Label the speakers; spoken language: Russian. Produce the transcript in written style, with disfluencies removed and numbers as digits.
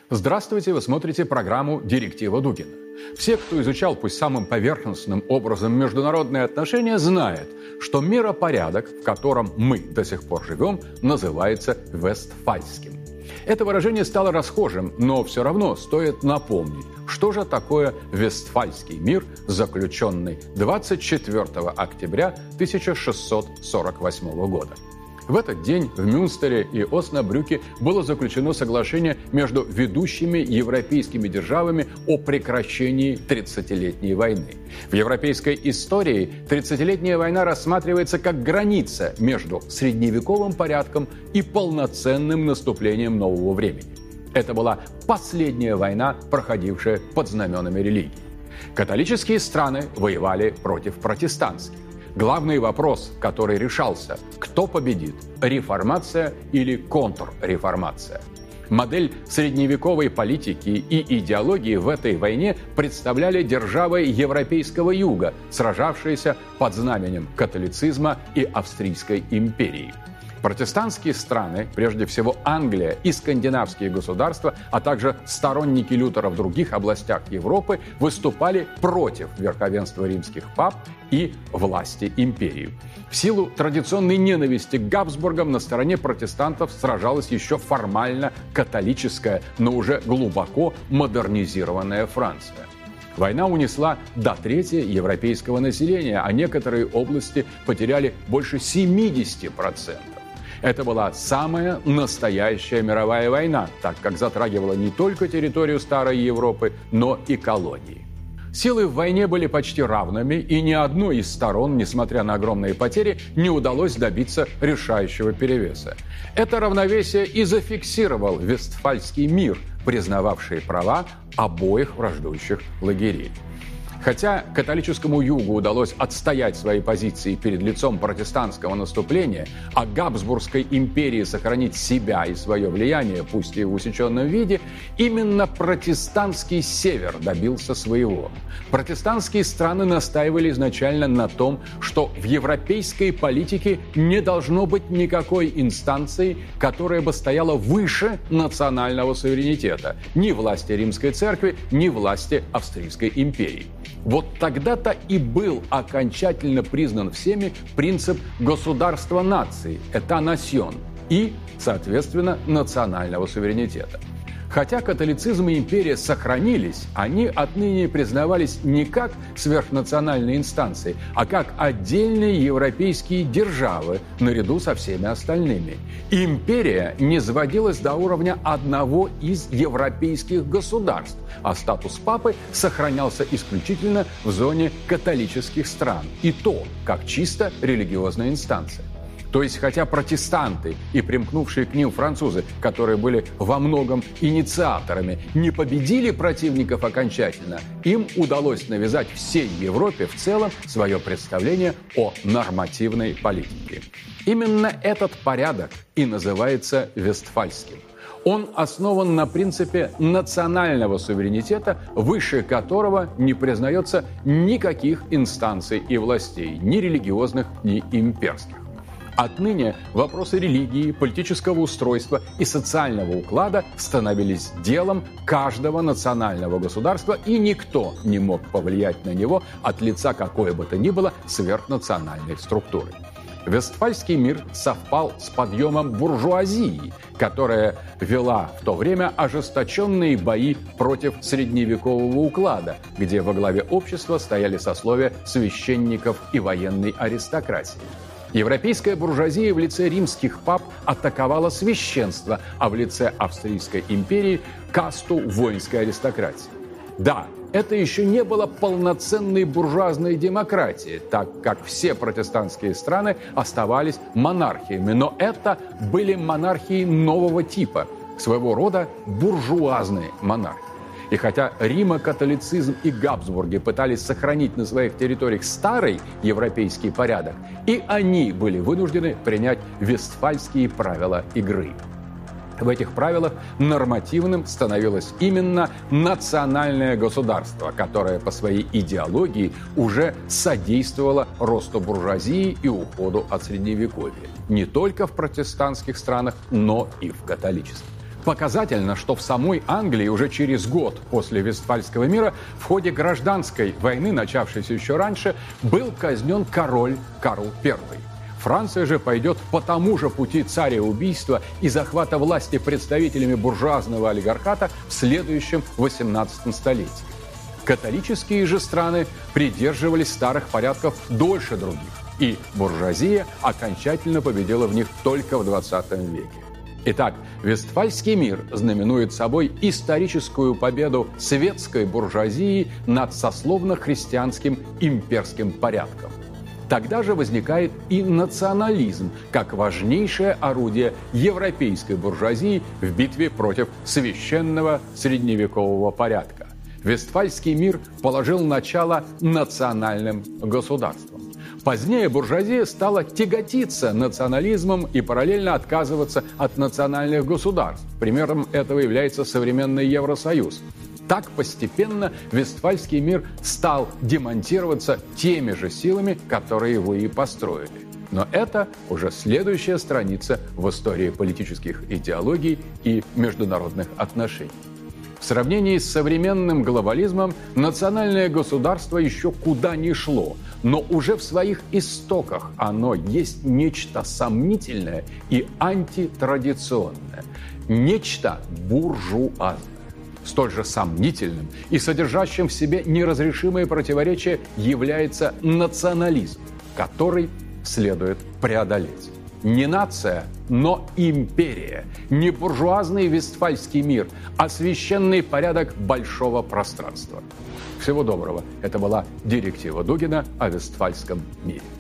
Speaker 1: Здравствуйте, вы смотрите программу «Директива Дугина». Все, кто изучал, пусть самым поверхностным образом, международные отношения, знают, что миропорядок, в котором мы до сих пор живем, называется Вестфальским. Это выражение стало расхожим, но все равно стоит напомнить, что же такое Вестфальский мир, заключенный 24 октября 1648 года. В этот день в Мюнстере и Оснабрюке было заключено соглашение между ведущими европейскими державами о прекращении 30-летней войны. В европейской истории 30-летняя война рассматривается как граница между средневековым порядком и полноценным наступлением нового времени. Это была последняя война, проходившая под знаменами религии. Католические страны воевали против протестантских. Главный вопрос, который решался, кто победит – реформация или контрреформация. Модель средневековой политики и идеологии в этой войне представляли державы Европейского Юга, сражавшиеся под знаменем католицизма и Австрийской империи. Протестантские страны, прежде всего Англия и скандинавские государства, а также сторонники Лютера в других областях Европы, выступали против верховенства римских пап и власти империи. В силу традиционной ненависти к Габсбургам на стороне протестантов сражалась еще формально католическая, но уже глубоко модернизированная Франция. Война унесла до трети европейского населения, а некоторые области потеряли больше 70%. Это была самая настоящая мировая война, так как затрагивала не только территорию Старой Европы, но и колонии. Силы в войне были почти равными, и ни одной из сторон, несмотря на огромные потери, не удалось добиться решающего перевеса. Это равновесие и зафиксировал Вестфальский мир, признававший права обоих враждующих лагерей. Хотя католическому югу удалось отстоять свои позиции перед лицом протестантского наступления, а Габсбургской империи сохранить себя и свое влияние, пусть и в усеченном виде, именно протестантский север добился своего. Протестантские страны настаивали изначально на том, что в европейской политике не должно быть никакой инстанции, которая бы стояла выше национального суверенитета, ни власти Римской Церкви, ни власти Австрийской империи. Вот тогда-то и был окончательно признан всеми принцип государства нации, «État-nation», и, соответственно, национального суверенитета. Хотя католицизм и империя сохранились, они отныне признавались не как сверхнациональные инстанции, а как отдельные европейские державы наряду со всеми остальными. Империя не сводилась до уровня одного из европейских государств, а статус папы сохранялся исключительно в зоне католических стран, и то как чисто религиозная инстанция. То есть, хотя протестанты и примкнувшие к ним французы, которые были во многом инициаторами, не победили противников окончательно, им удалось навязать всей Европе в целом свое представление о нормативной политике. Именно этот порядок и называется Вестфальским. Он основан на принципе национального суверенитета, выше которого не признается никаких инстанций и властей, ни религиозных, ни имперских. Отныне вопросы религии, политического устройства и социального уклада становились делом каждого национального государства, и никто не мог повлиять на него от лица какой бы то ни было сверхнациональной структуры. Вестфальский мир совпал с подъемом буржуазии, которая вела в то время ожесточенные бои против средневекового уклада, где во главе общества стояли сословия священников и военной аристократии. Европейская буржуазия в лице римских пап атаковала священство, а в лице Австрийской империи – касту воинской аристократии. Да, это еще не было полноценной буржуазной демократией, так как все протестантские страны оставались монархиями, но это были монархии нового типа, своего рода буржуазные монархии. И хотя римокатолицизм и Габсбурги пытались сохранить на своих территориях старый европейский порядок, и они были вынуждены принять вестфальские правила игры. В этих правилах нормативным становилось именно национальное государство, которое по своей идеологии уже содействовало росту буржуазии и уходу от средневековья. Не только в протестантских странах, но и в католичестве. Показательно, что в самой Англии уже через год после Вестфальского мира в ходе гражданской войны, начавшейся еще раньше, был казнен король Карл I. Франция же пойдет по тому же пути цареубийства и захвата власти представителями буржуазного олигархата в следующем 18 столетии. Католические же страны придерживались старых порядков дольше других, и буржуазия окончательно победила в них только в 20 веке. Итак, Вестфальский мир знаменует собой историческую победу светской буржуазии над сословно-христианским имперским порядком. Тогда же возникает и национализм, как важнейшее орудие европейской буржуазии в битве против священного средневекового порядка. Вестфальский мир положил начало национальным государствам. Позднее буржуазия стала тяготиться национализмом и параллельно отказываться от национальных государств. Примером этого является современный Евросоюз. Так постепенно Вестфальский мир стал демонтироваться теми же силами, которые его и построили. Но это уже следующая страница в истории политических идеологий и международных отношений. В сравнении с современным глобализмом национальное государство еще куда ни шло, но уже в своих истоках оно есть нечто сомнительное и антитрадиционное, нечто буржуазное. Столь же сомнительным и содержащим в себе неразрешимые противоречия является национализм, который следует преодолеть. Не нация, но империя, не буржуазный Вестфальский мир, а священный порядок большого пространства. Всего доброго. Это была «Директива Дугина» о Вестфальском мире.